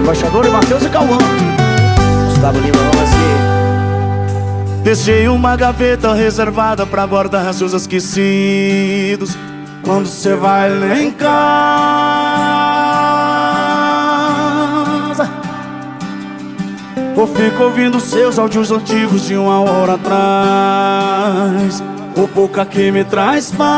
Embaixador e Matheus e Cauã. Gustavo Lima, vamos assim. Deixei uma gaveta reservada pra guardar seus esquecidos. Quando cê vai lá em casa, ou fico ouvindo seus áudios antigos de 1 hora atrás. O pouca que me traz paz.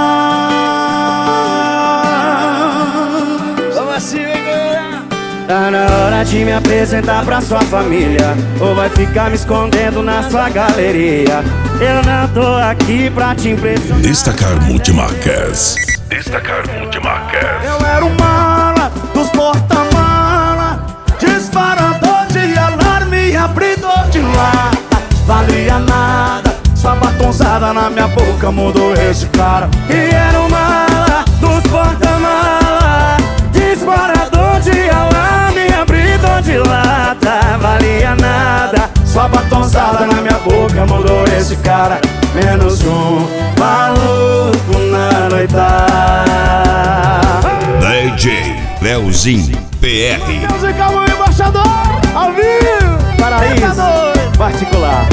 Vamos assim, galera. Tá na hora de me apresentar pra sua família, ou vai ficar me escondendo na sua galeria. Eu não tô aqui pra te impressionar. Destacar multimarcas. Destacar multimarcas. Eu era o mala dos porta-mala, disparador de alarme e abridor de lata. Valia nada, sua batonzada na minha boca mudou esse cara. E era o mala dos porta-mala, disparador de alarme e abridor de lata. Valia nada, sua batonzada na minha boca mudou esse cara. Menos um maluco na noitada. DJ Leozinho PR. Música o embaixador, ao vivo, paraíso particular.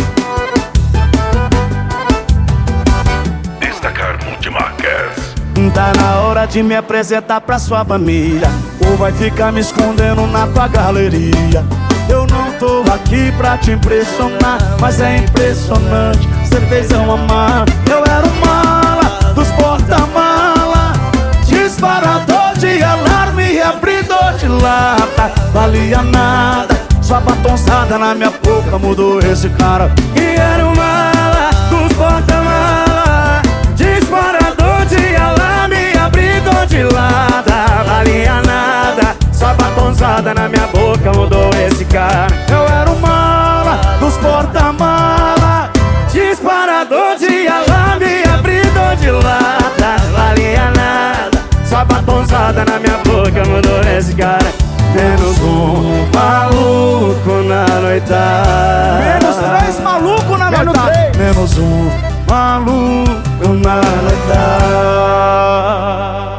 Destacar multimarcas. Tá na hora de me apresentar pra sua família, ou vai ficar me escondendo na tua galeria. Eu não tô aqui pra te impressionar, mas é impressionante, cê fez eu amar. Eu era o mala dos porta-mala, disparador de alarme e abridor de lata. Valia nada, sua batonzada na minha boca mudou esse cara. E era o mala dos porta-mala, disparador de alarme e abridor de lata. Valia nada, sua batonzada na minha boca mudou esse cara. Eu era o mala dos porta-mala, disparador de alarme e abridor de lata. Valia nada, sua batonzada na minha boca mudou esse cara. Menos um maluco na noitada. Menos 3 maluco na noitada. Menos um maluco na noitada.